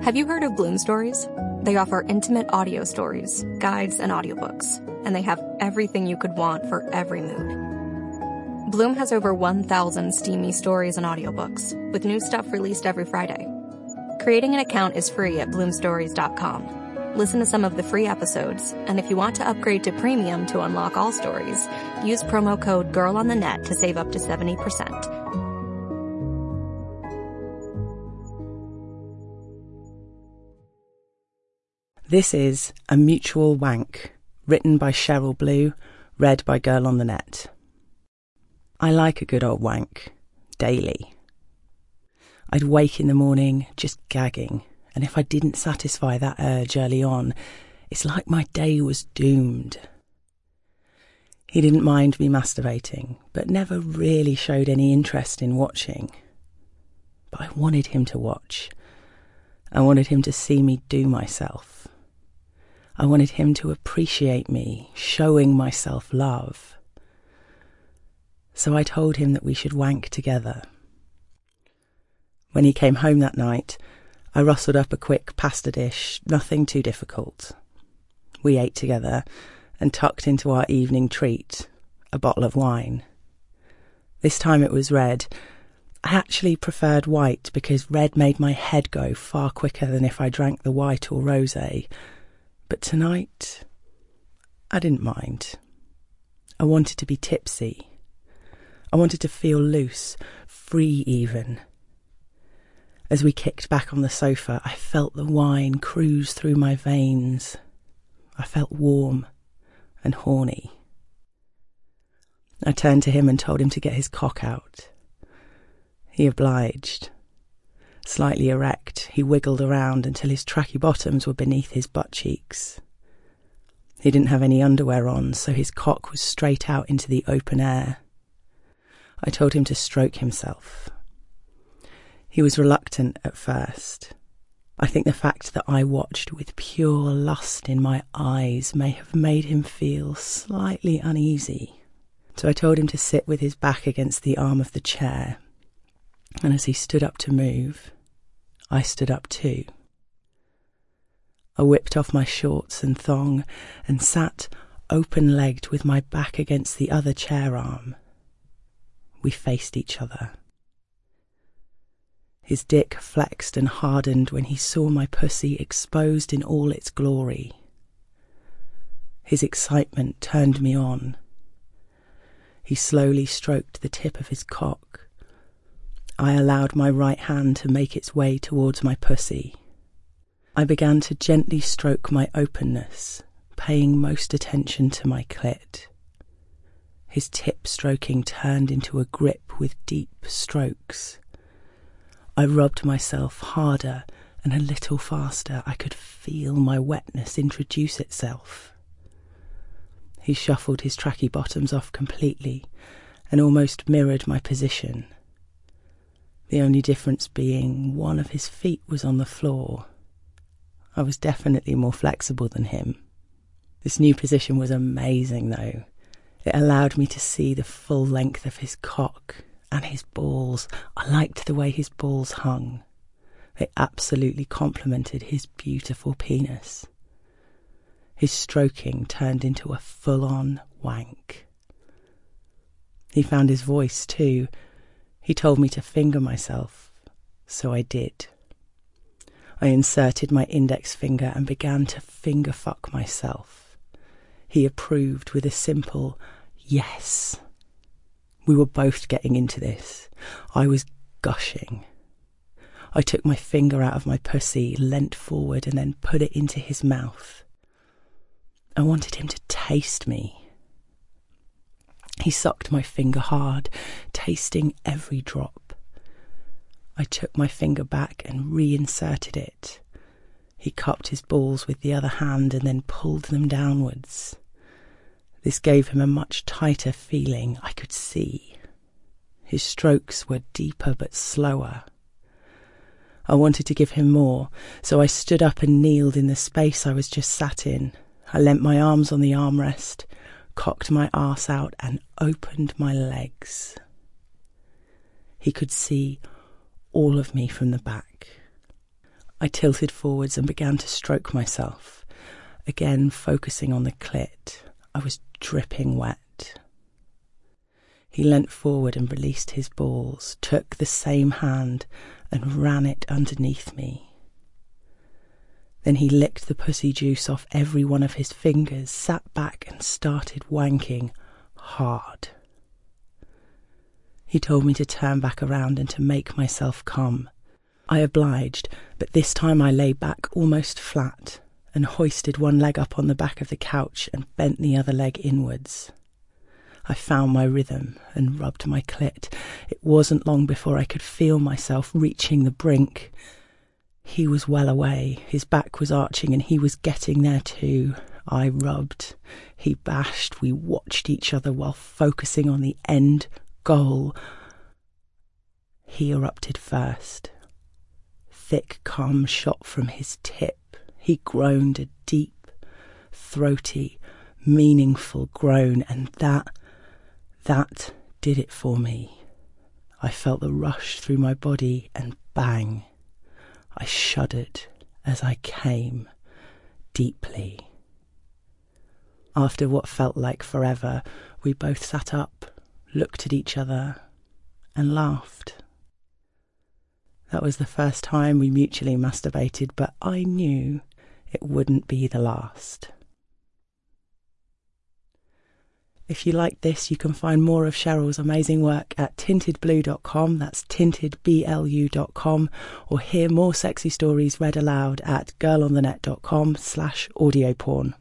Have you heard of Bloom Stories? They offer intimate audio stories, guides, and audiobooks, and they have everything you could want for every mood. Bloom has over 1,000 steamy stories and audiobooks, with new stuff released every Friday. Creating an account is free at bloomstories.com. Listen to some of the free episodes, and if you want to upgrade to premium to unlock all stories, use promo code GIRLONTHENET to save up to 70%. This is A Mutual Wank, written by Cheryl Blue, read by Girl on the Net. I like a good old wank, daily. I'd wake in the morning just gagging, and if I didn't satisfy that urge early on, it's like my day was doomed. He didn't mind me masturbating, but never really showed any interest in watching. But I wanted him to watch. I wanted him to see me do myself. I wanted him to appreciate me, showing myself love. So I told him that we should wank together. When he came home that night, I rustled up a quick pasta dish, nothing too difficult. We ate together and tucked into our evening treat, a bottle of wine. This time it was red. I actually preferred white because red made my head go far quicker than if I drank the white or rosé. But tonight, I didn't mind. I wanted to be tipsy. I wanted to feel loose, free even. As we kicked back on the sofa, I felt the wine cruise through my veins. I felt warm and horny. I turned to him and told him to get his cock out. He obliged. Slightly erect, he wiggled around until his tracky bottoms were beneath his butt cheeks. He didn't have any underwear on, so his cock was straight out into the open air. I told him to stroke himself. He was reluctant at first. I think the fact that I watched with pure lust in my eyes may have made him feel slightly uneasy. So I told him to sit with his back against the arm of the chair, and as he stood up to move, I stood up too. I whipped off my shorts and thong and sat open-legged with my back against the other chair arm. We faced each other. His dick flexed and hardened when he saw my pussy exposed in all its glory. His excitement turned me on. He slowly stroked the tip of his cock. I allowed my right hand to make its way towards my pussy. I began to gently stroke my openness, paying most attention to my clit. His tip stroking turned into a grip with deep strokes. I rubbed myself harder and a little faster. I could feel my wetness introduce itself. He shuffled his tracky bottoms off completely and almost mirrored my position. The only difference being one of his feet was on the floor. I was definitely more flexible than him. This new position was amazing, though. It allowed me to see the full length of his cock and his balls. I liked the way his balls hung. They absolutely complemented his beautiful penis. His stroking turned into a full-on wank. He found his voice, too. He told me to finger myself, so I did. I inserted my index finger and began to finger fuck myself. He approved with a simple yes. We were both getting into this. I was gushing. I took my finger out of my pussy, leant forward, and then put it into his mouth. I wanted him to taste me. He sucked my finger hard, tasting every drop. I took my finger back and reinserted it. He cupped his balls with the other hand and then pulled them downwards. This gave him a much tighter feeling, I could see. His strokes were deeper but slower. I wanted to give him more, so I stood up and kneeled in the space I was just sat in. I leant my arms on the armrest, cocked my arse out and opened my legs. He could see all of me from the back. I tilted forwards and began to stroke myself, again focusing on the clit. I was dripping wet. He leant forward and released his balls, took the same hand and ran it underneath me. Then he licked the pussy juice off every one of his fingers, sat back and started wanking hard. He told me to turn back around and to make myself come. I obliged, but this time I lay back almost flat and hoisted one leg up on the back of the couch and bent the other leg inwards. I found my rhythm and rubbed my clit. It wasn't long before I could feel myself reaching the brink. He was well away, his back was arching and he was getting there too. I rubbed, he bashed, we watched each other while focusing on the end goal. He erupted first. Thick cum shot from his tip. He groaned a deep, throaty, meaningful groan, and that did it for me. I felt the rush through my body and bang. I shuddered as I came deeply. After what felt like forever, we both sat up, looked at each other, and laughed. That was the first time we mutually masturbated, but I knew it wouldn't be the last. If you like this, you can find more of Cheryl's amazing work at tintedblue.com, that's tintedblu.com, or hear more sexy stories read aloud at girlonthenet.com/audioporn.